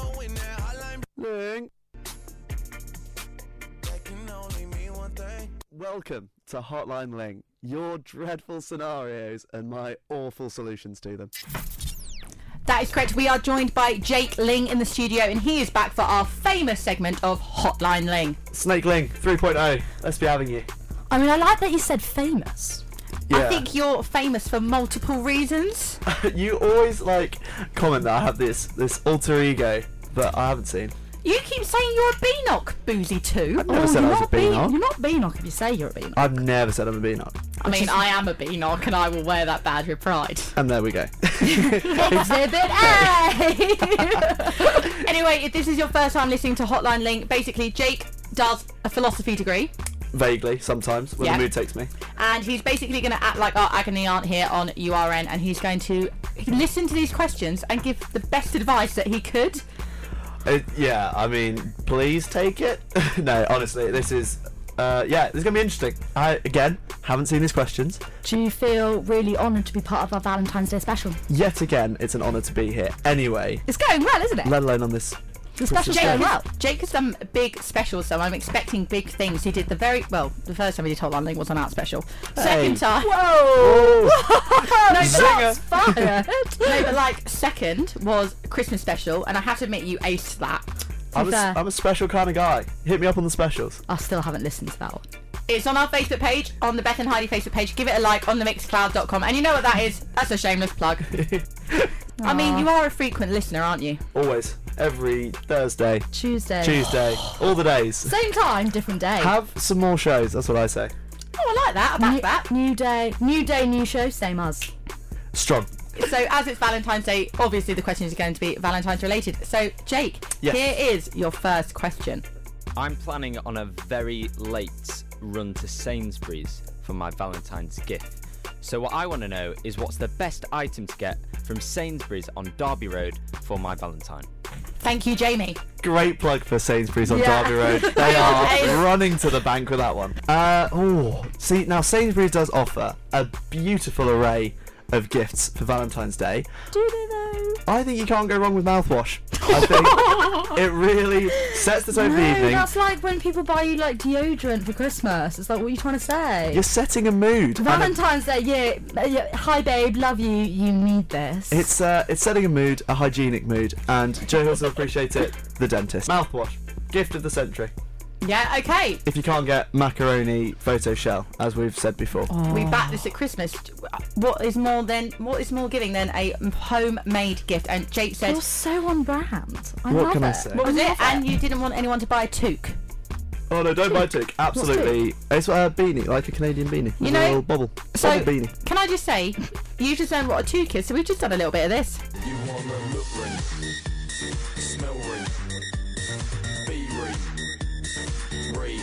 Ling. Welcome to Hotline Ling, your dreadful scenarios and my awful solutions to them. That is correct. We are joined by Jake Ling in the studio, and he is back for our famous segment of Hotline Ling. Snake Ling 3.0, let's be having you. I mean, I like that you said famous. Yeah. I think you're famous for multiple reasons. You always comment that I have this alter ego that I haven't seen. You keep saying you're a Beanock, Boozy too. I've never said I was a Beanock. You're not Beanock if you say you're a Beanock. I've never said I'm a Beanock. I mean, I am a Beanock, and I will wear that badge with pride. And there we go. Exhibit A! Anyway, if this is your first time listening to Hotline Ling, basically Jake does a philosophy degree. Vaguely, sometimes, when the mood takes me. And he's basically going to act like our agony aunt here on URN, and he's going to listen to these questions and give the best advice that he could. Yeah, I mean, please take it. No, honestly, this is this is going to be interesting. I, again, haven't seen these questions. Do you feel really honoured to be part of our Valentine's Day special? Yet again, it's an honour to be here. Anyway. It's going well, isn't it? Let alone on this. The special's going well. Jake has done big specials, so I'm expecting big things. He did the first time he did Hotline Ling was on our special. Second time. Whoa! No, Shots fired! No, but second was Christmas special, and I have to admit you aced that. I'm a special kind of guy. Hit me up on the specials. I still haven't listened to that one. It's on our Facebook page, on the Beth and Heidi Facebook page. Give it a like on themixcloud.com. And you know what that is? That's a shameless plug. I mean, you are a frequent listener, aren't you? Always. Every Thursday. Tuesday. All the days. Same time, different day. Have some more shows, that's what I say. Oh, I like that. I back that. New day, new show, same us. Strong. So, as it's Valentine's Day, obviously the questions are going to be Valentine's related. So, Jake, Here is your first question. I'm planning on a very late run to Sainsbury's for my Valentine's gift. So what I want to know is what's the best item to get from Sainsbury's on Derby Road for my Valentine. Thank you, Jamie. Great plug for Sainsbury's on Derby Road. They are running to the bank with that one. See, now Sainsbury's does offer a beautiful array of gifts for Valentine's Day. Do they though? I think you can't go wrong with mouthwash. I think it really sets the tone for the evening. That's like when people buy you deodorant for Christmas. It's like, what are you trying to say? You're setting a mood. Valentine's Day, yeah. Hi babe, love you. You need this. It's setting a mood, a hygienic mood, and Joe Hills will appreciate it. The dentist. Mouthwash, gift of the century. Yeah, okay. If you can't get macaroni photo shell, as we've said before. We back this at Christmas. What is more giving than a homemade gift? And Jake said, you're so on brand. What can I say? What was it? And you didn't want anyone to buy a toque. Oh no, don't buy a toque. Absolutely. It's a beanie, like a Canadian beanie. You a know, little bubble beanie. Can I just say, you just learned what a toque is, so we've just done a little bit of this. You want to look ring, smell ring, be ring.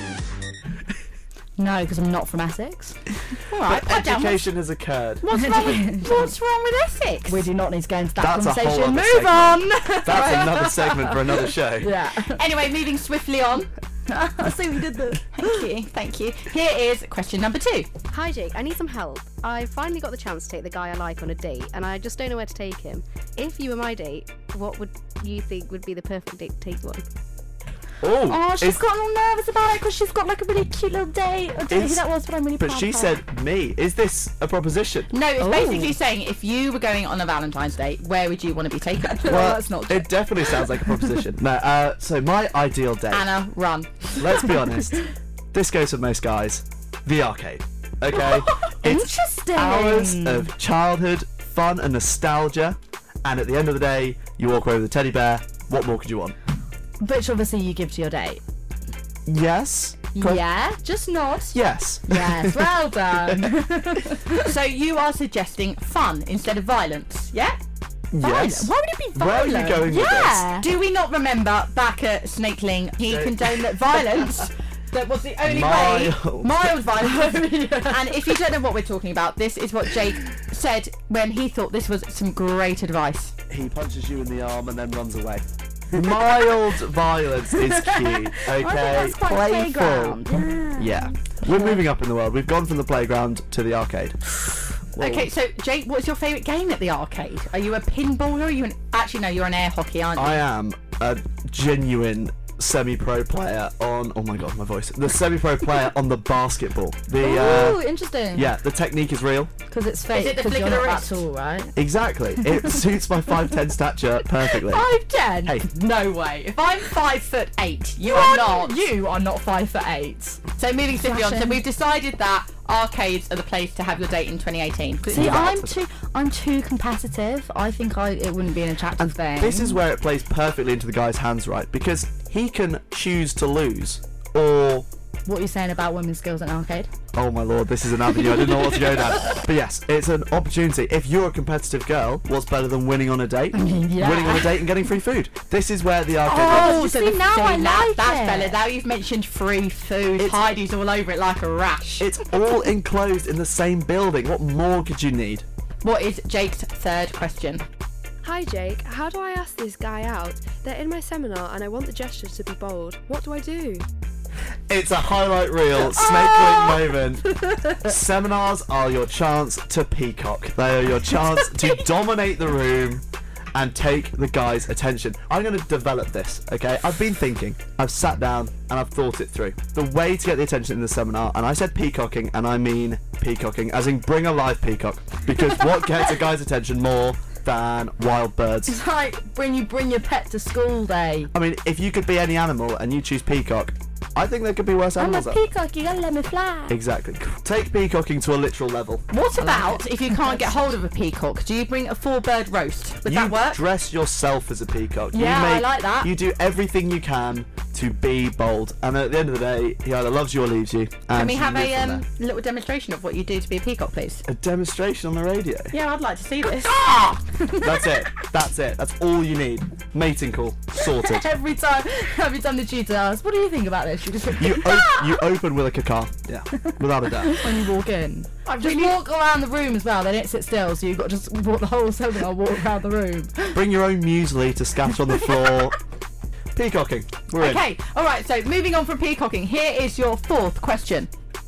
No, because I'm not from Essex. Alright, education has occurred. What's wrong with Essex? We do not need to go into that That's conversation. a whole other Move segment. on! That's another segment for another show. Yeah. Anyway, moving swiftly on. I see we did that. Thank you. Here is question number 2. Hi Jake, I need some help. I finally got the chance to take the guy I like on a date, and I just don't know where to take him. If you were my date, what would you think would be the perfect date to take one? Oh, she's got all nervous about it because she's got a really cute little date. I don't know who that was, but I'm really proud But she of her. said me. Is this a proposition? No, it's basically saying if you were going on a Valentine's date, where would you want to be taken? Well, that's not it definitely sounds like a proposition. No, so my ideal date. Anna, run. Let's be honest. This goes for most guys. The arcade. Okay? It's Interesting. hours of childhood, fun and nostalgia. And at the end of the day, you walk away with a teddy bear. What more could you want? Which obviously you give to your date. Yes. Yeah, just nod. Yes. Yes, well done. So you are suggesting fun instead of violence, yeah? Yes. Why would it be Where are violent? you going with Yeah. Do we not remember back at Snake Ling, he condoned that violence that was the only way, mild violence. And if you don't know what we're talking about, this is what Jake said when he thought this was some great advice. He punches you in the arm and then runs away. Mild violence is key, okay? That's quite Playful. playground. Yeah. We're moving up in the world. We've gone from the playground to the arcade. Whoa. Okay, so Jake, what's your favourite game at the arcade? Are you a pinballer? Or are you actually no, you're an air hockey, aren't you? I am a genuine semi-pro player on. Oh my god, my voice. The semi-pro player on the basketball. Ooh, interesting. Yeah, the technique is real. Because it's fake. Is it the 'cause flick you're of the not wrist? that tall, right? Exactly. It suits my 5'10" stature perfectly. 5'10"? Hey. No way. If I'm 5'8", you are not. You are not 5'8". So moving swiftly on. So Fashion. we've decided that arcades are the place to have your date in 2018. See, Exactly. I'm too competitive. I think it wouldn't be an attractive And thing. this is where it plays perfectly into the guy's hands, right? Because he can choose to lose, or what you're saying about women's skills at an arcade. oh my lord, this is an avenue I didn't know what to go down. But yes, it's an opportunity. If you're a competitive girl, what's better than winning on a date? Yeah. Winning on a date and getting free food. This is where the arcade. Oh, so see, now I like that's it. better. Now you've mentioned free food. It's- Heidi's all over it like a rash. It's all enclosed in the same building. What more could you need? What is Jake's third question? Hi Jake, how do I ask this guy out? They're in my seminar and I want the gesture to be bold. What do I do? It's a highlight reel, snake moment. Seminars are your chance to peacock. They are your chance to dominate the room and take the guy's attention. I'm going to develop this, okay? I've been thinking, I've sat down and I've thought it through. The way to get the attention in the seminar, and I said peacocking, and I mean peacocking, as in bring a live peacock. Because what gets a guy's attention more than wild birds? It's like when you bring your pet to school day. I mean, if you could be any animal and you choose peacock, I think there could be worse I'm a animals. peacock, you gotta let me fly. Exactly. Take peacocking to a literal level. What about if you can't get hold of a peacock? Do you bring a 4-bird roast? Would You that work? dress yourself as a peacock. Yeah, you I like that. You do everything you can to be bold, and at the end of the day, he either loves you or leaves you. Can And we you have live a from there. little demonstration of what you do to be a peacock, please? A demonstration on the radio? Yeah, I'd like to see this. That's it. That's it. That's all you need. Mating call sorted. Every time the tutor asks, what do you think about this? You just go, You open with a caca. Yeah, without a doubt. when you walk in. Just walk around the room as well, they don't sit still, so you've got to just walk the whole seminar, walk around the room. Bring your own muesli to scatter on the floor. Peacocking. We're in. Okay, alright, so moving on from peacocking, here is your fourth question.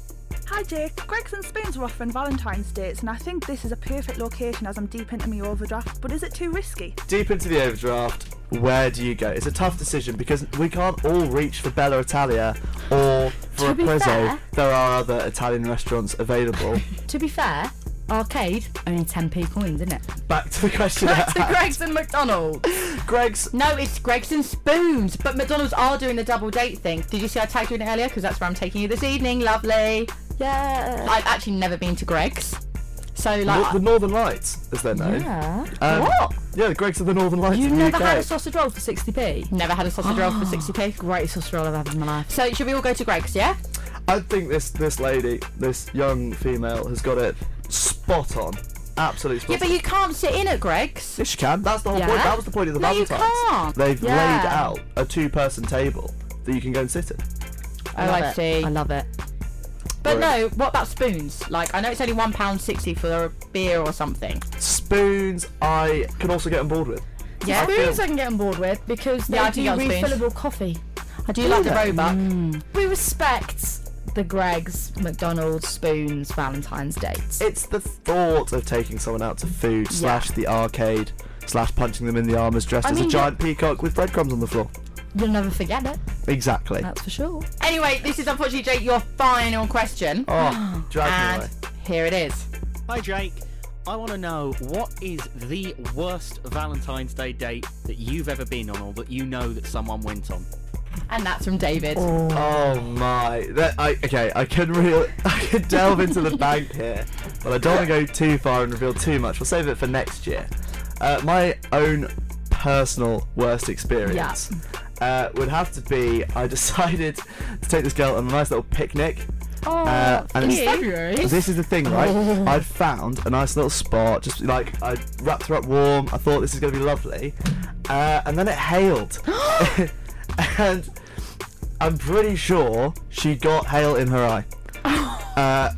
Hi Jake, Greggs and Spoons are offering Valentine's dates and I think this is a perfect location as I'm deep into my overdraft, but is it too risky? Deep into the overdraft, where do you go? It's a tough decision because we can't all reach for Bella Italia or for a To be Prezzo. fair- There are other Italian restaurants available. To be fair, arcade, only 10p coins, isn't it? Back to the question. Back to Greggs and McDonald's. Greg's. No, it's Greggs and Spoons, but McDonald's are doing the double date thing. Did you see I tagged you in it earlier? Because that's where I'm taking you this evening, lovely. Yeah. I've actually never been to Greggs. So, like, The Northern Lights, as they're known. Yeah. what? Yeah, the Greg's of the Northern Lights You've in the never UK. had a sausage roll for 60p? Never had a sausage roll for 60p. Greatest sausage roll I've had in my life. So, should we all go to Greggs, yeah? I think this lady, this young female, has got it spot on. Absolutely spot Yeah, on. but you can't sit in at Greggs. Yes, you can. That's the whole Yeah. point. That was the point of the No, you Valentine's. can't. They've Yeah. laid out a 2-person table that you can go and sit at. Oh, I see. I love it. But no, what about spoons? Like, I know it's only £1.60 for a beer or something. Spoons, I can also get on board with. Yeah? Spoons I can get on board with because they Yeah, I do can get on spoons. refillable coffee. I do like the they? Roebuck. We respect the Greggs, McDonald's, Spoons, Valentine's dates. It's the thought of taking someone out to food slash the arcade slash punching them in the arm as dressed I as a mean, giant peacock with breadcrumbs on the floor. You'll never forget it, Exactly. that's for sure. Anyway, this is unfortunately, Jake, your final question. Oh, drag me And away. here it is. Hi Jake, I want to know what is the worst Valentine's Day date that you've ever been on or that you know that someone went on? And that's from David. Oh my! I can delve into the bank here, but I don't want to go too far and reveal too much. We'll save it for next year. My own personal worst experience would have to be I decided to take this girl on a nice little picnic. And February. this is the thing, right? I'd found a nice little spot, just like I wrapped her up warm. I thought this is going to be lovely, and then it hailed, and I'm pretty sure she got hail in her eye.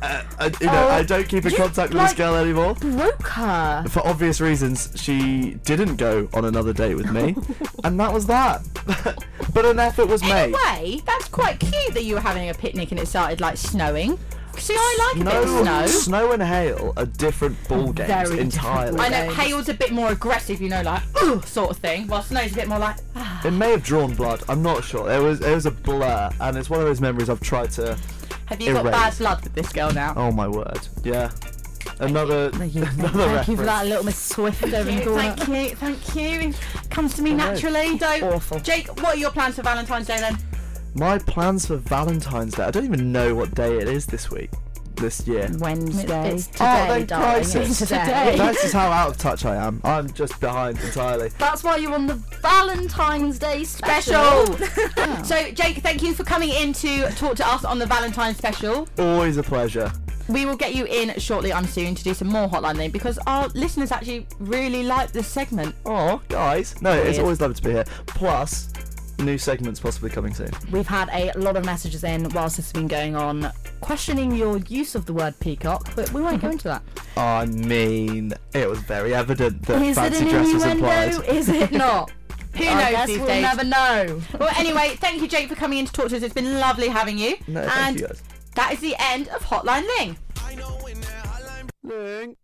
I don't keep in contact with this girl anymore. Broke her. For obvious reasons, she didn't go on another date with me, and that was that. But an effort was In a made. way, that's quite cute that you were having a picnic and it started like snowing. See, I like a bit of snow. Snow and hail are different ball games Very entirely. different I know games. hail's a bit more aggressive, you know, like "Ugh," sort of thing, while snow's a bit more like It may have drawn blood. I'm not sure. It was a blur, and it's one of those memories I've tried to. Have you got erase. bad blood with this girl now? Oh my word! Yeah. Another Thank you reference. for that, little Miss Swifter. Thank you. It comes to me naturally. Awful. Jake, what are your plans for Valentine's Day then? My plans for Valentine's Day. I don't even know what day it is this year. Wednesday. It's Oh, today, then darling. crisis. It's today. This is how out of touch I am. I'm just behind entirely. That's why you're on the Valentine's Day Special. special. So, Jake, thank you for coming in to talk to us on the Valentine's special. Always a pleasure. We will get you in shortly, I'm soon, to do some more Hotline Bling because our listeners actually really like this segment. Oh, guys. No, it's Weird. always lovely to be here. Plus, new segments possibly coming soon. We've had a lot of messages in whilst this has been going on, questioning your use of the word peacock, but we won't go into that. I mean, it was very evident that Is it fancy an dress was innuendo? implied. Is it not? Who I knows guess these we'll days? never know. Well, anyway, thank you, Jake, for coming in to talk to us. It's been lovely having you. No, and thank you guys. that is the end of Hotline Ling. Ling.